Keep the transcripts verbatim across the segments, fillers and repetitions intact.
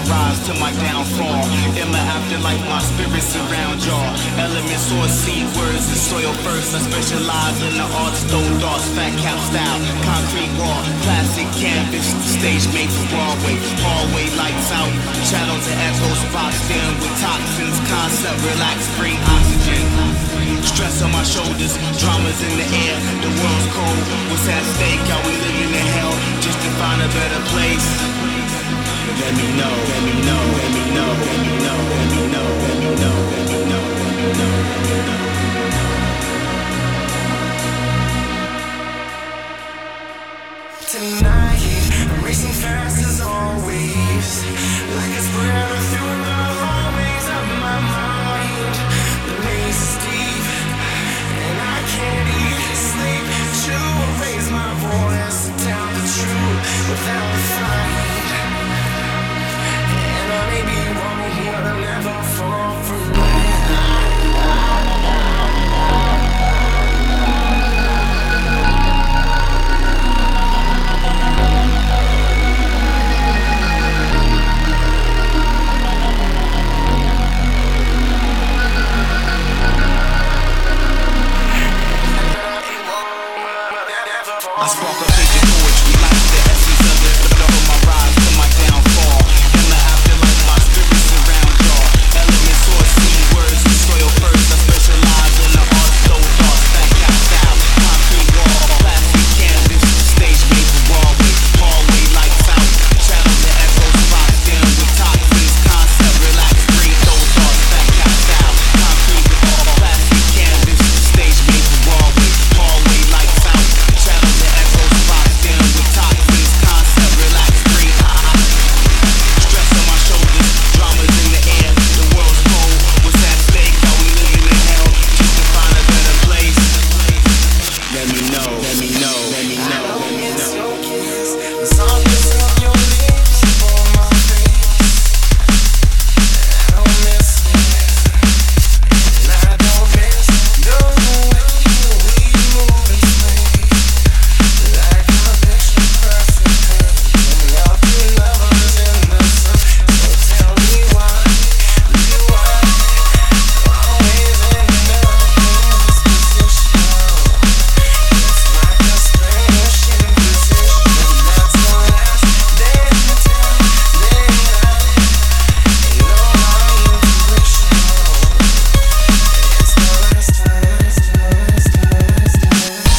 my rise to my downfall. In my afterlife, my spirit surround y'all. Elements or seed words and soil first. I specialize in the arts, stone darts, fat cap style, concrete wall, plastic canvas, stage made for Broadway. Hallway lights out, shadows and echoes boxed in with toxins. Concept, relax, free oxygen. Stress on my shoulders, dramas in the air. The world's cold, what's at stake? Are we living in hell just to find a better place? Let me know, let me know, let me know, let me know, let me know, let me know, let me know, let me know, let me know. Tonight, I'm racing fast as always, like a spreader through the hallways of my mind. The maze is deep, and I can't even sleep. To raise my voice, tell the truth without a fight. And I may be wrong, but I'll never fall for I spark a page of poetry like the essence of it. From my rise to my downfall. In the afterlife, my spirit surround y'all. Elements or seed words and soil first. I specialize in the art, stone darts, fat cap style, concrete wall, plastic canvas, stage made for Broadway. Hallway lights out, shadows and echoes boxed in with toxins. Concept, relax, breathe, those darts, fat cap style, concrete wall, plastic canvas, stage made for Broadway. Hallway lights out, shadows and echoes boxed in with toxins. Concept, relax, breathe. Stress on my shoulders, dramas in the air. The world's cold, what's at stake? Are we living in hell just to find a better place? Let me know, let me know, let me know, let me know. as long as on your lips upon my face. I don't miss it, and I don't miss the way we move and sway, like a picture perfect painting of two lovers in the sun. So tell me why you are always in this position. It's like a Spanish Inquisition. That's the last day to tell me that you know my intuition. It's the last time, it's the last time, it's the last time.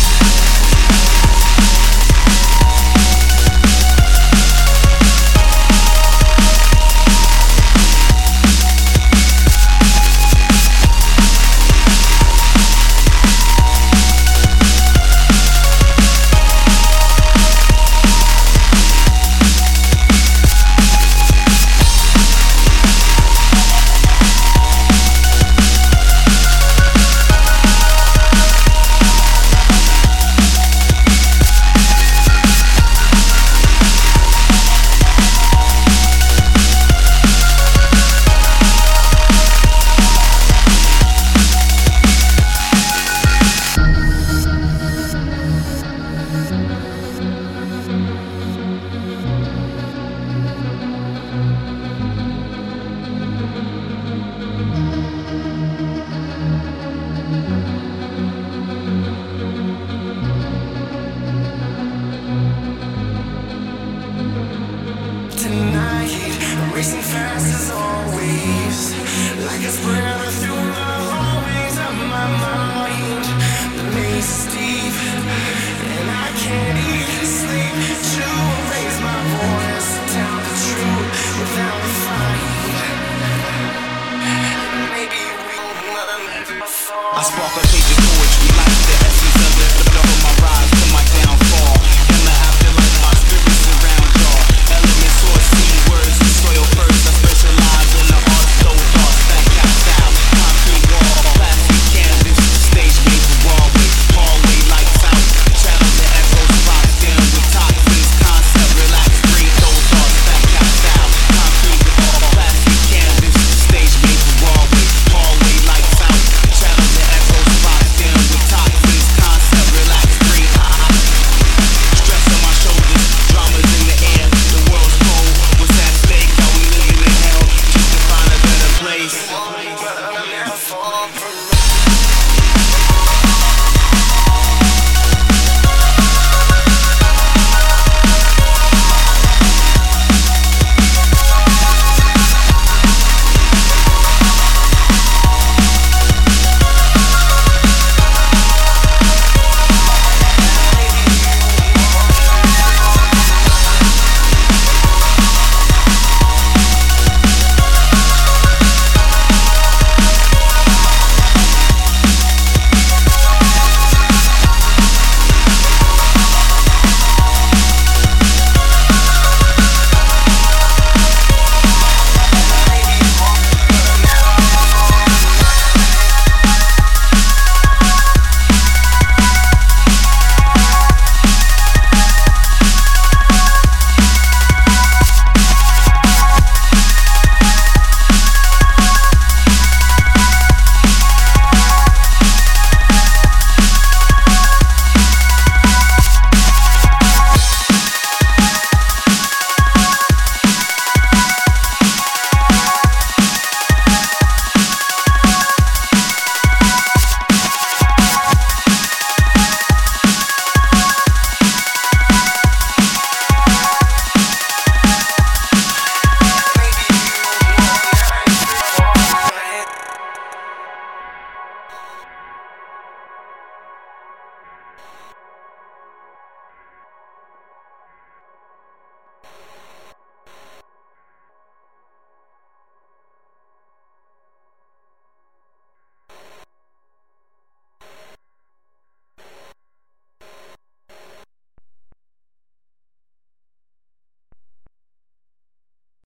Tonight, I'm racing fast as always, like a spreader through the hallways of my mind. The maze is deep, and I can't even sleep. To